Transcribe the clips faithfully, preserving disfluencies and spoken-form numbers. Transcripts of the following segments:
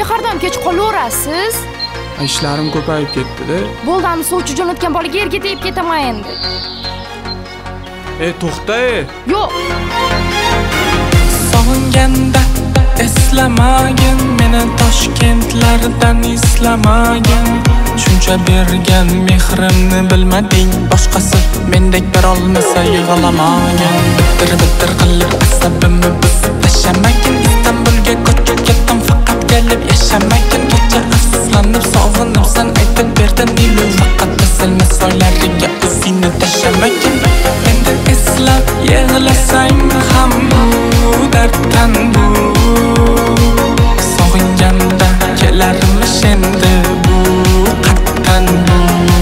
Mehrdan kech qolaverasiz. Ishlarim ko'payib ketdi-da. Bo'ldani sovchi jo'natgan bolaga yerga tegib ketaman endi. Ey, to'xta. Yo'q. Sog'inganda eslamagin, meni Toshkentlardan islamagin. Shuncha bergan mehrimni bilmading, boshqasi mendek berolmasa yig'lamagin. Bitir bitir qilib asabimni buzib tashamagin. Istanbulga ko'chib ketdim faqat kelib yashamagin. Kecha afsuslanib sog'inib san aytib berdin nilu, faqat kesilma soylariga o'zingni tashamagin. Endi eslab yig'lasang ham bu darddan bu. Sog'inganda kelarmish endi bu qatdan bu.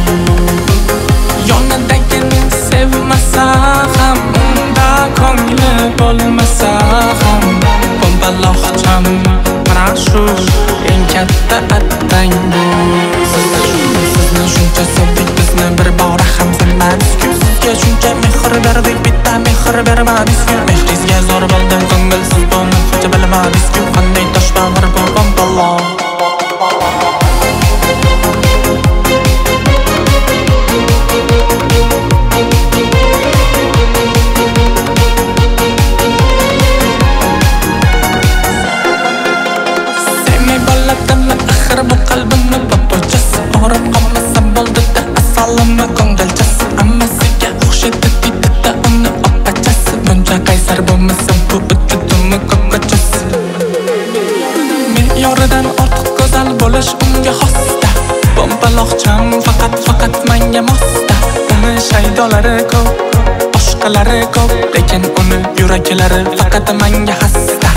Yonidagini sevmasa ham, unda ko'ngli bo'lmasa ham, bombaloqcham mana shu eng katta attang bu. Sizni shuncha sevdik, bizni bir bora ham sevmadingiz-ku. Sizga shuncha mehr berdik, bitta mehr bermadingiz-ku. Mehringizga zo'r bo'ldim, ko'ngilsiz buni hech bilmadingiz-ku. Qanday tosh bag'ir bu bombaloq. Bu qalbimni papochasi og'rib qolmasa bo'ldi-da, asalimni ko'ngilchasi. Ammasiga o'xshaydi dedi-da uni opachasi. Buncha qaysar bo'lmasa bu vujudimni ko'kachasi. Me'yoridan ortiq go'zal bo'lish unga xosda. Bombaloqcham faqat faqat menga mosda. Uni shaydolari ko'p, boshqalari ko'p, lekin uni yuraklari faqat menga xasta.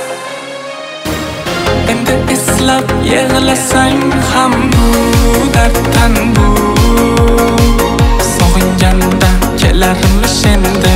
Endi eslab yig'lasang ham bu darddan bu. Sog'inganda kelarmish endi